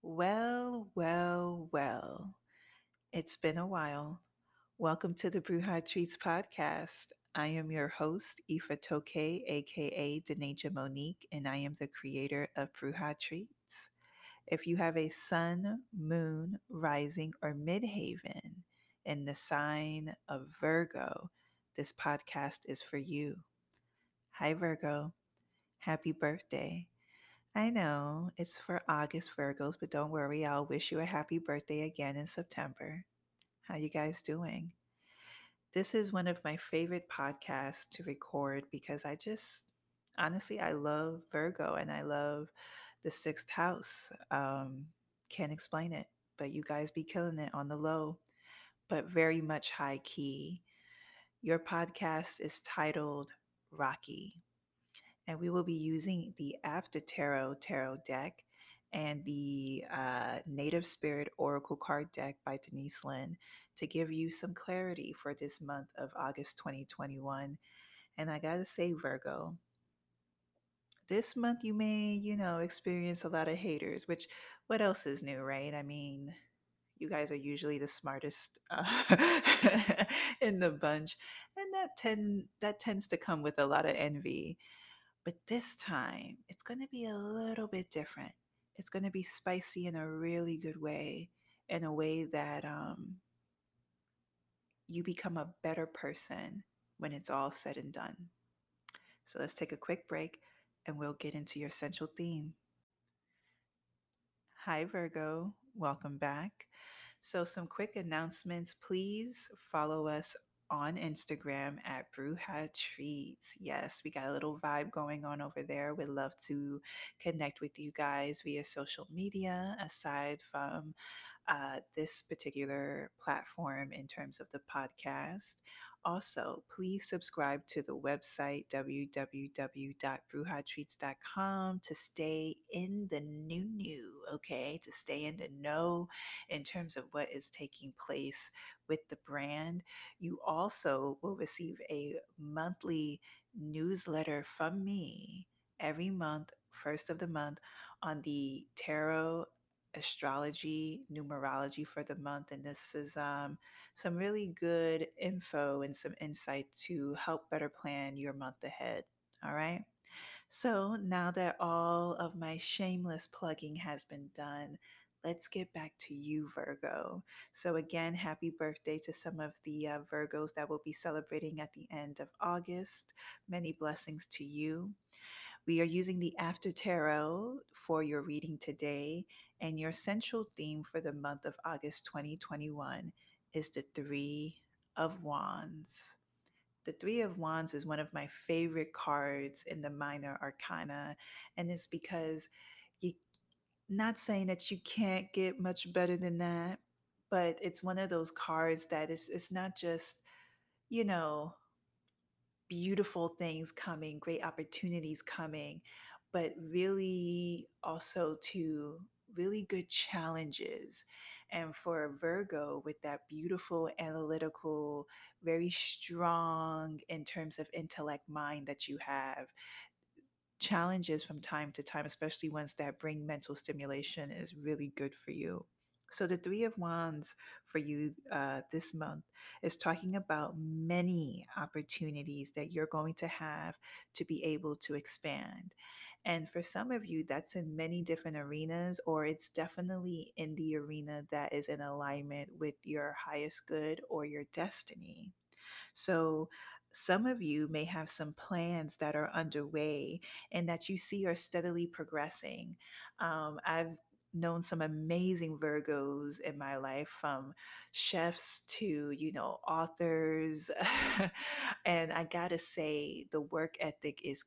Well, well, well. It's been a while. Welcome to the Bruja Treats podcast. I am your host, Aoife Toke, aka Denaja Monique, and I am the creator of Bruja Treats. If you have a sun, moon, rising, or midhaven in the sign of Virgo, this podcast is for you. Hi, Virgo. Happy birthday. I know it's for August Virgos, but don't worry, I'll wish you a happy birthday again in September. How you guys doing? This is one of my favorite podcasts to record because honestly, I love Virgo and I love the sixth house. Can't explain it, but you guys be killing it on the low, but very much high key. Your podcast is titled Rocky, and we will be using the After Tarot deck and the Native Spirit Oracle card deck by Denise Lynn to give you some clarity for this month of August 2021. And I gotta say, Virgo, this month you may, experience a lot of haters, which what else is new, right? I mean, you guys are usually the smartest in the bunch, and that tends to come with a lot of envy. But this time, it's going to be a little bit different. It's going to be spicy in a really good way, in a way that you become a better person when it's all said and done. So let's take a quick break and we'll get into your central theme. Hi, Virgo. Welcome back. So, some quick announcements. Please follow us on Instagram at Bruja Treats. Yes, we got a little vibe going on over there. We'd love to connect with you guys via social media, aside from this particular platform in terms of the podcast. Also, please subscribe to the website www.bruhatreats.com to stay in the new, okay? To stay in the know in terms of what is taking place with the brand. You also will receive a monthly newsletter from me every month, first of the month, on the tarot astrology, numerology for the month. And this is some really good info and some insight to help better plan your month ahead. All right. So now that all of my shameless plugging has been done, let's get back to you, Virgo. So, again, happy birthday to some of the Virgos that will be celebrating at the end of August. Many blessings to you. We are using the After Tarot for your reading today, and your central theme for the month of August 2021 is the Three of Wands. The Three of Wands is one of my favorite cards in the minor arcana, and it's because you not saying that you can't get much better than that, but it's one of those cards that is it's not just, you know, beautiful things coming, great opportunities coming, but really also to really good challenges. And for Virgo, with that beautiful, analytical, very strong in terms of intellect mind that you have, challenges from time to time, especially ones that bring mental stimulation, is really good for you. So, the Three of Wands for you this month is talking about many opportunities that you're going to have to be able to expand. And for some of you, that's in many different arenas, or it's definitely in the arena that is in alignment with your highest good or your destiny. So, some of you may have some plans that are underway and that you see are steadily progressing. I've known some amazing Virgos in my life, from chefs to, authors. And I gotta say, the work ethic is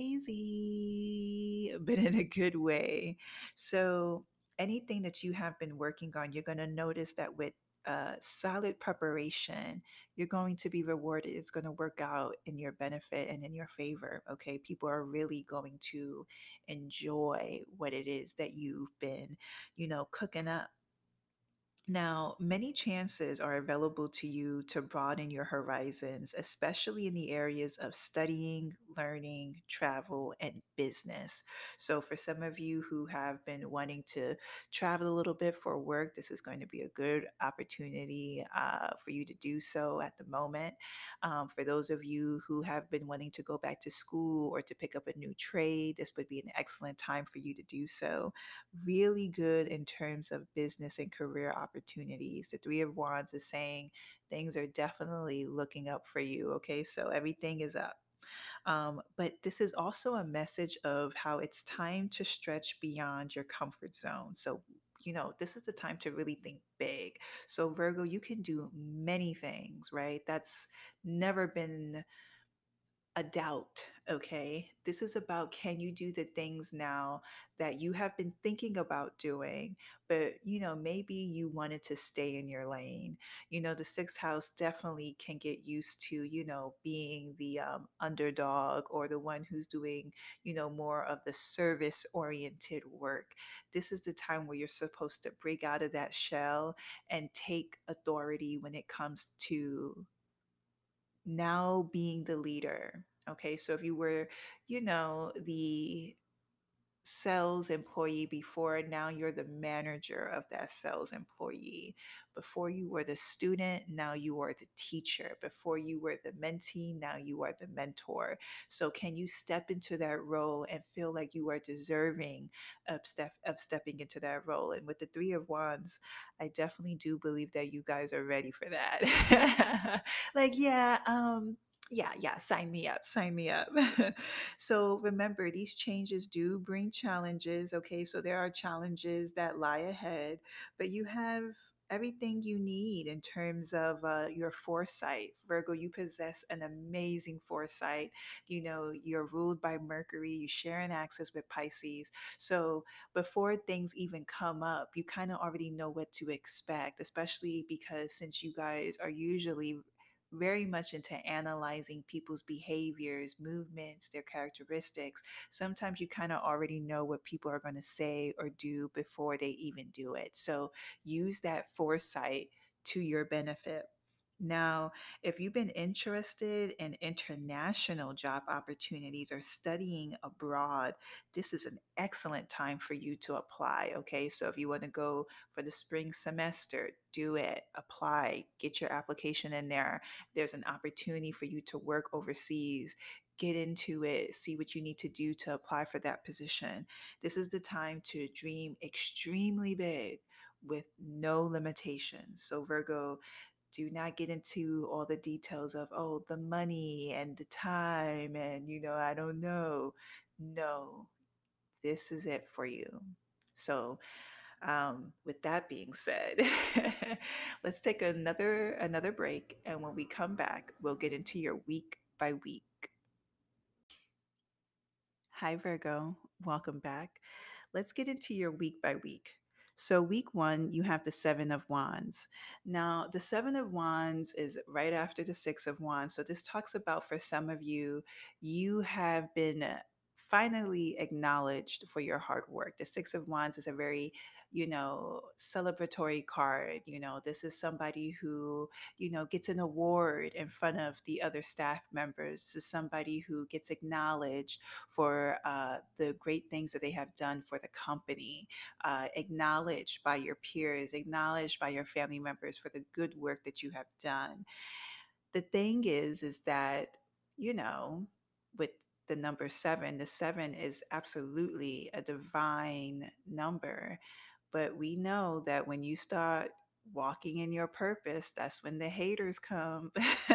crazy, but in a good way. So, anything that you have been working on, you're going to notice that with solid preparation, you're going to be rewarded. It's going to work out in your benefit and in your favor. Okay. People are really going to enjoy what it is that you've been, cooking up. Now, many chances are available to you to broaden your horizons, especially in the areas of studying, learning, travel, and business. So, for some of you who have been wanting to travel a little bit for work, this is going to be a good opportunity for you to do so at the moment. For those of you who have been wanting to go back to school or to pick up a new trade, this would be an excellent time for you to do so. Really good in terms of business and career opportunities. The Three of Wands is saying things are definitely looking up for you. Okay, so everything is up. But this is also a message of how it's time to stretch beyond your comfort zone. So, this is the time to really think big. So, Virgo, you can do many things, right? That's never been a doubt, okay? This is about, can you do the things now that you have been thinking about doing, but maybe you wanted to stay in your lane. The sixth house definitely can get used to, being the underdog or the one who's doing, more of the service oriented work. This is the time where you're supposed to break out of that shell and take authority when it comes to now being the leader. Okay, so if you were, the sales employee before, now you're the manager of that sales employee. Before you were the student, now you are the teacher. Before you were the mentee, now you are the mentor. So can you step into that role and feel like you are deserving of stepping into that role? And with the Three of Wands, I definitely do believe that you guys are ready for that. Like, yeah, yeah, sign me up, sign me up. So remember, these changes do bring challenges. Okay, so there are challenges that lie ahead, but you have everything you need in terms of your foresight. Virgo, you possess an amazing foresight. You're ruled by Mercury, you share an axis with Pisces. So before things even come up, you kind of already know what to expect, especially because since you guys are usually very much into analyzing people's behaviors, movements, their characteristics. Sometimes you kind of already know what people are going to say or do before they even do it. So use that foresight to your benefit. Now, if you've been interested in international job opportunities or studying abroad, this is an excellent time for you to apply. Okay, so if you want to go for the spring semester, do it, apply, get your application in there. There's an opportunity for you to work overseas. Get into it, see what you need to do to apply for that position. This is the time to dream extremely big with no limitations. So, Virgo, do not get into all the details of, oh, the money and the time and, I don't know. No, this is it for you. So, with that being said, let's take another break, and when we come back, we'll get into your week by week. Hi, Virgo. Welcome back. Let's get into your week by week. So, week one, you have the Seven of Wands. Now, the Seven of Wands is right after the Six of Wands. So, this talks about for some of you, you have been finally acknowledged for your hard work. The Six of Wands is a very, celebratory card. This is somebody who, gets an award in front of the other staff members. This is somebody who gets acknowledged for the great things that they have done for the company, acknowledged by your peers, acknowledged by your family members for the good work that you have done. The thing is that, you know, with the number seven, the seven is absolutely a divine number. But we know that when you start walking in your purpose, that's when the haters come.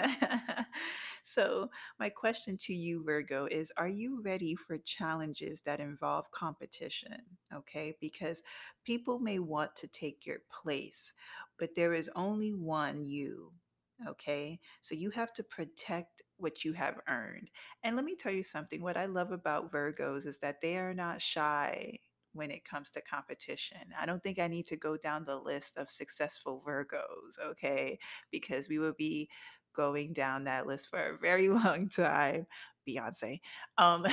So, my question to you, Virgo, is, are you ready for challenges that involve competition? Okay, because people may want to take your place, but there is only one you. Okay, so you have to protect what you have earned. And let me tell you something, what I love about Virgos is that they are not shy when it comes to competition. I don't think I need to go down the list of successful Virgos, okay? Because we will be going down that list for a very long time. Beyonce. Um,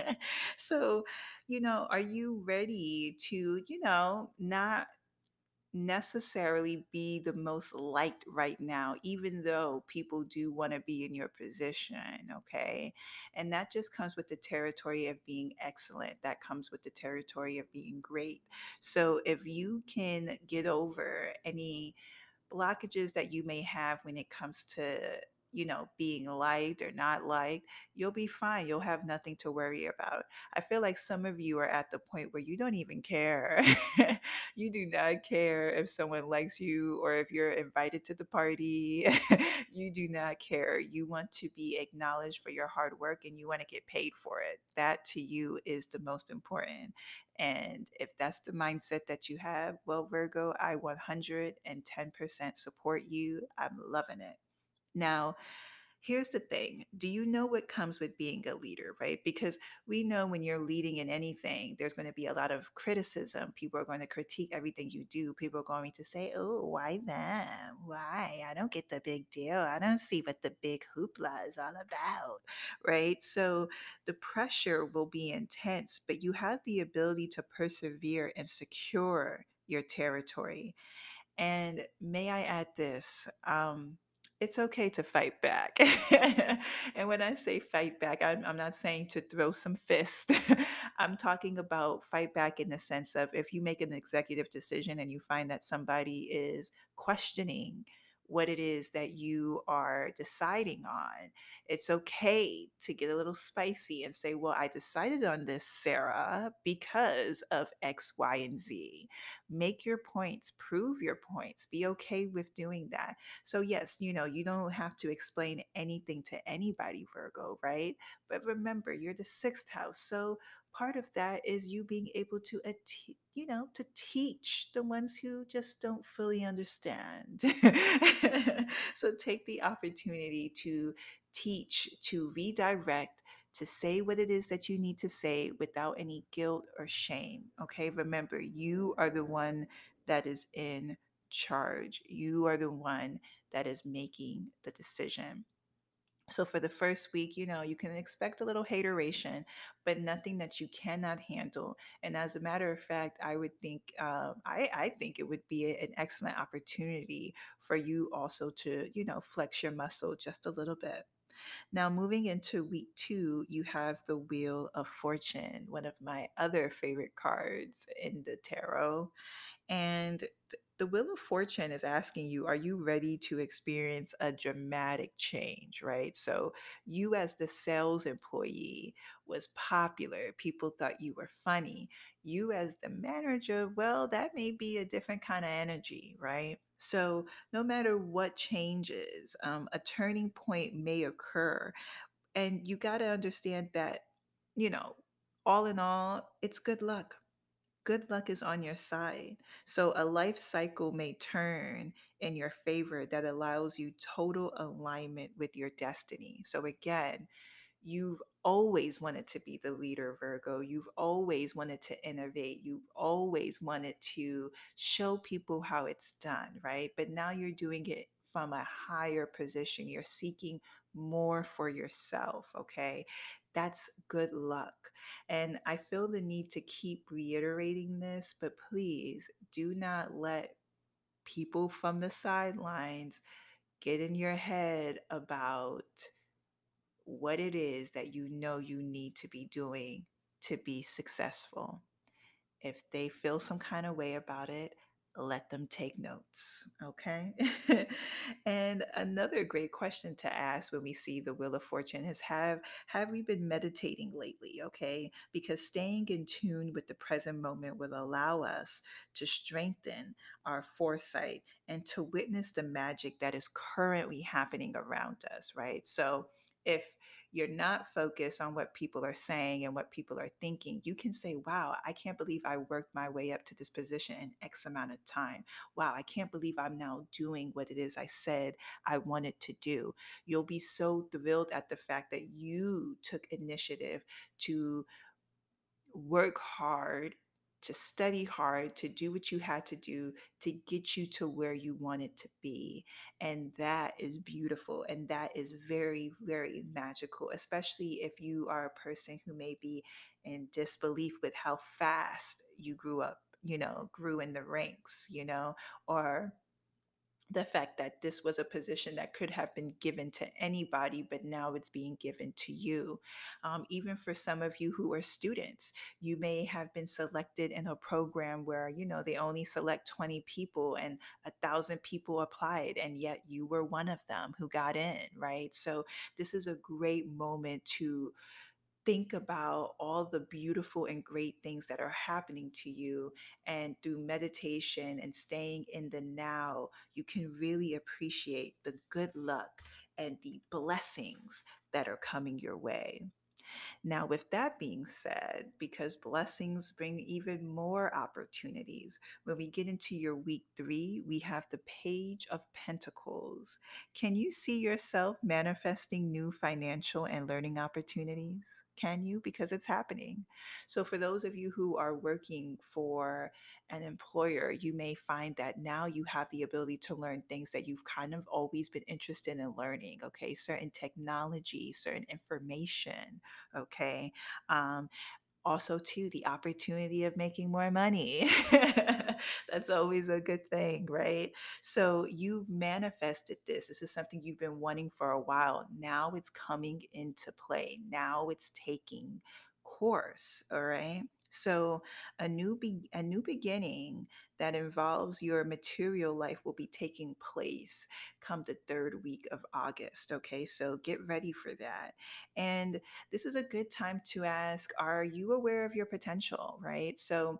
so, are you ready to, not necessarily be the most liked right now, even though people do want to be in your position. Okay. And that just comes with the territory of being excellent. That comes with the territory of being great. So if you can get over any blockages that you may have when it comes to, being liked or not liked, you'll be fine. You'll have nothing to worry about. I feel like some of you are at the point where you don't even care. You do not care if someone likes you or if you're invited to the party. You do not care. You want to be acknowledged for your hard work and you want to get paid for it. That to you is the most important. And if that's the mindset that you have, well, Virgo, I 110% support you. I'm loving it. Now, here's the thing. Do you know what comes with being a leader, right? Because we know when you're leading in anything, there's going to be a lot of criticism. People are going to critique everything you do. People are going to say, oh, why them? Why? I don't get the big deal. I don't see what the big hoopla is all about, right? So the pressure will be intense, but you have the ability to persevere and secure your territory. And may I add this? It's okay to fight back. And when I say fight back, I'm not saying to throw some fist. I'm talking about fight back in the sense of if you make an executive decision and you find that somebody is questioning what it is that you are deciding on, it's okay to get a little spicy and say, well, I decided on this, Sarah, because of X, Y, and Z. Make your points, prove your points, be okay with doing that. So, yes, you don't have to explain anything to anybody, Virgo, right? But remember, you're the sixth house. So, part of that is you being able to, to teach the ones who just don't fully understand. So, take the opportunity to teach, to redirect, to say what it is that you need to say without any guilt or shame. Okay. Remember, you are the one that is in charge. You are the one that is making the decision. So for the first week, you can expect a little hateration, but nothing that you cannot handle. And as a matter of fact, I would think, I think it would be an excellent opportunity for you also to, flex your muscle just a little bit. Now, moving into week two, you have the Wheel of Fortune, one of my other favorite cards in the tarot. And the Wheel of Fortune is asking you, are you ready to experience a dramatic change, right? So, you as the sales employee was popular. People thought you were funny. You as the manager, well, that may be a different kind of energy, right? So, no matter what changes, a turning point may occur. And you got to understand that, you know, all in all, it's good luck is on your side. So a life cycle may turn in your favor that allows you total alignment with your destiny. So again, you've always wanted to be the leader, Virgo. You've always wanted to innovate. You've always wanted to show people how it's done, right? But now you're doing it from a higher position. You're seeking more for yourself, okay? That's good luck. And I feel the need to keep reiterating this, but please do not let people from the sidelines get in your head about what it is that you need to be doing to be successful. If they feel some kind of way about it, let them take notes. Okay. And another great question to ask when we see the Wheel of Fortune is have we been meditating lately? Okay. Because staying in tune with the present moment will allow us to strengthen our foresight and to witness the magic that is currently happening around us, right? So if you're not focused on what people are saying and what people are thinking, you can say, wow, I can't believe I worked my way up to this position in X amount of time. Wow, I can't believe I'm now doing what it is I said I wanted to do. You'll be so thrilled at the fact that you took initiative to work hard, to study hard, to do what you had to do to get you to where you wanted to be. And that is beautiful. And that is very, very magical, especially if you are a person who may be in disbelief with how fast you grew up. grew in the ranks, or the fact that this was a position that could have been given to anybody, but now it's being given to you. Even for some of you who are students, you may have been selected in a program where, they only select 20 people and 1,000 people applied, and yet you were one of them who got in, right? So, this is a great moment to think about all the beautiful and great things that are happening to you. And through meditation and staying in the now, you can really appreciate the good luck and the blessings that are coming your way. Now, with that being said, because blessings bring even more opportunities, when we get into your week 3, we have the Page of Pentacles. Can you see yourself manifesting new financial and learning opportunities? Can you? Because it's happening. So, for those of you who are working for an employer, you may find that now you have the ability to learn things that you've kind of always been interested in learning, okay? Certain technology, certain information, okay? Um, Also, too, the opportunity of making more money. That's always a good thing, right? So you've manifested this. This is something you've been wanting for a while. Now it's coming into play. Now it's taking course, all right? So a new beginning that involves your material life will be taking place come the third week of August, okay? So get ready for that. And this is a good time to ask, are you aware of your potential, right? So,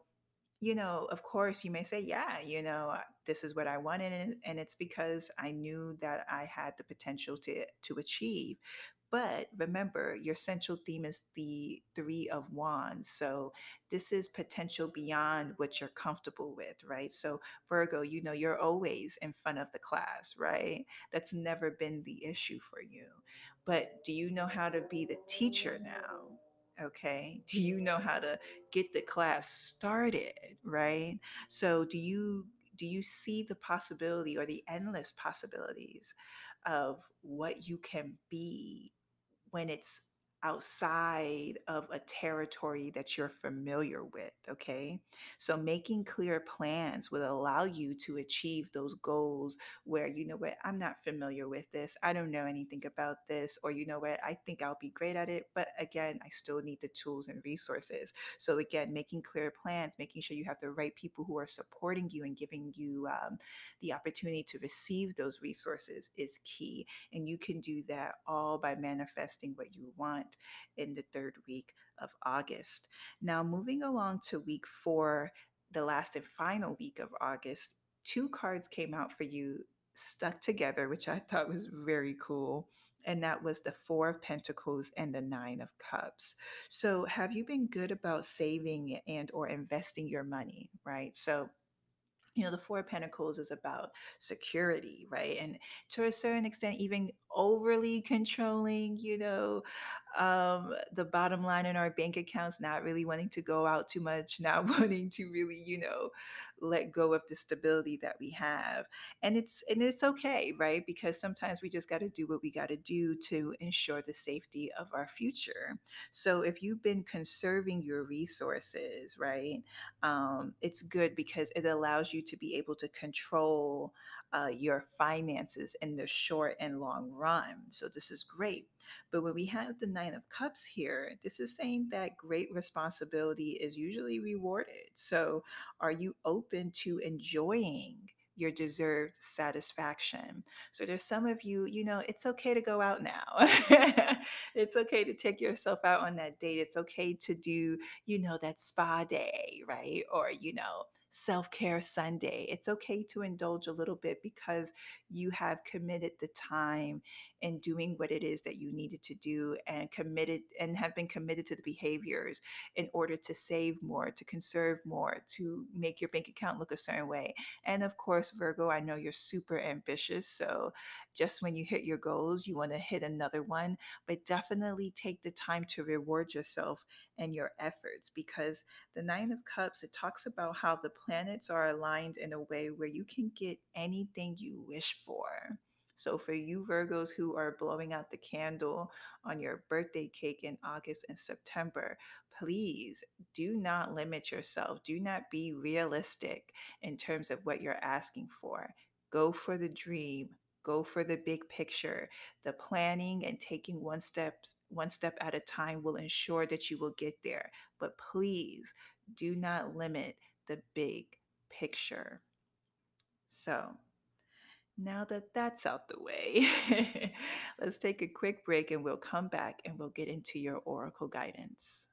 of course, you may say, yeah, this is what I wanted, and it's because I knew that I had the potential to achieve. But remember, your central theme is the 3 of Wands. So this is potential beyond what you're comfortable with, right? So Virgo, you're always in front of the class, right? That's never been the issue for you. But do you know how to be the teacher now? Okay. Do you know how to get the class started, right? So do you see the possibility or the endless possibilities of what you can be when it's outside of a territory that you're familiar with, okay? So making clear plans will allow you to achieve those goals where, you know what, I'm not familiar with this. I don't know anything about this. Or, you know what, I think I'll be great at it. But again, I still need the tools and resources. So again, making clear plans, making sure you have the right people who are supporting you and giving you the opportunity to receive those resources is key. And you can do that all by manifesting what you want in the third week of August. Now, moving along to week 4, the last and final week of August, 2 cards came out for you stuck together, which I thought was very cool. And that was the 4 of Pentacles and the 9 of Cups. So, have you been good about saving and or investing your money, right? So, the 4 of Pentacles is about security, right? And to a certain extent, even overly controlling, the bottom line in our bank accounts, not really wanting to go out too much, not wanting to really, let go of the stability that we have. And it's okay, right? Because sometimes we just got to do what we got to do to ensure the safety of our future. So if you've been conserving your resources, right? It's good because it allows you to be able to control your finances in the short and long run. So this is great. But when we have the 9 of Cups here, this is saying that great responsibility is usually rewarded. So are you open to enjoying your deserved satisfaction? So there's some of you, it's okay to go out now. It's okay to take yourself out on that date. It's okay to do that spa day, right? Or, self care Sunday. It's okay to indulge a little bit because you have committed the time in doing what it is that you needed to do and committed and have been committed to the behaviors in order to save more, to conserve more, to make your bank account look a certain way. And of course, Virgo, I know you're super ambitious. So just when you hit your goals, you want to hit another one, but definitely take the time to reward yourself and your efforts because the 9 of Cups, it talks about how the planets are aligned in a way where you can get anything you wish for. So, for you Virgos who are blowing out the candle on your birthday cake in August and September, please do not limit yourself. Do not be realistic in terms of what you're asking for. Go for the dream. Go for the big picture. The planning and taking one step at a time will ensure that you will get there. But please do not limit the big picture. So, now that that's out the way, let's take a quick break and we'll come back and we'll get into your oracle guidance.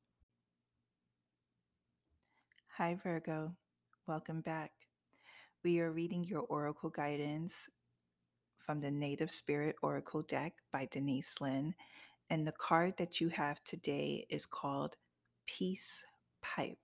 Hi, Virgo. Welcome back. We are reading your oracle guidance from the Native Spirit Oracle deck by Denise Lynn. And the card that you have today is called Peace Pipe.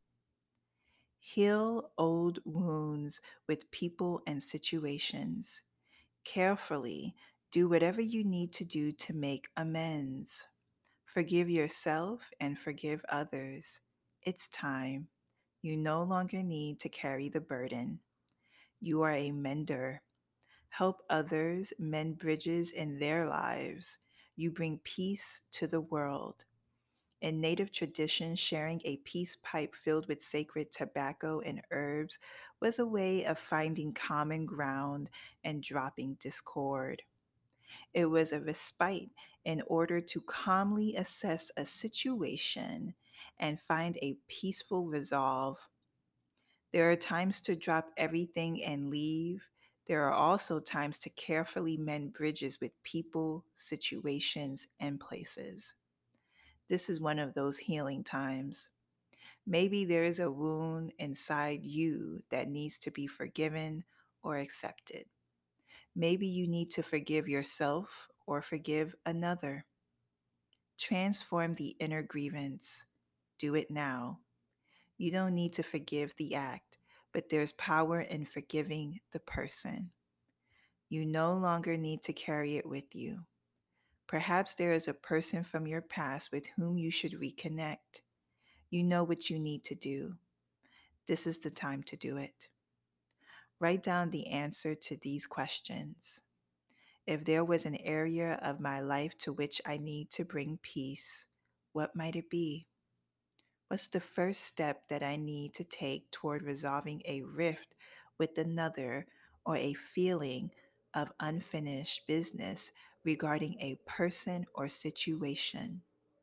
Heal old wounds with people and situations. Carefully do whatever you need to do to make amends. Forgive yourself and forgive others. It's time. You no longer need to carry the burden. You are a mender. Help others mend bridges in their lives. You bring peace to the world. In Native tradition, sharing a peace pipe filled with sacred tobacco and herbs was a way of finding common ground and dropping discord. It was a respite in order to calmly assess a situation and find a peaceful resolve. There are times to drop everything and leave. There are also times to carefully mend bridges with people, situations, and places. This is one of those healing times. Maybe there is a wound inside you that needs to be forgiven or accepted. Maybe you need to forgive yourself or forgive another. Transform the inner grievance. Do it now. You don't need to forgive the act, but there's power in forgiving the person. You no longer need to carry it with you. Perhaps there is a person from your past with whom you should reconnect. You know what you need to do. This is the time to do it. Write down the answer to these questions. If there was an area of my life to which I need to bring peace, what might it be? What's the first step that I need to take toward resolving a rift with another or a feeling of unfinished business regarding a person or situation?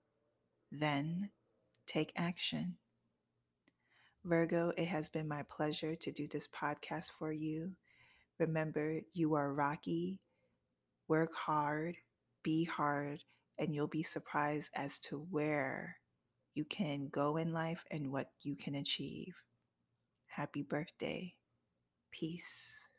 Then take action. Virgo, it has been my pleasure to do this podcast for you. Remember, you are rocky, work hard, be hard, and you'll be surprised as to where you can go in life and what you can achieve. Happy birthday. Peace.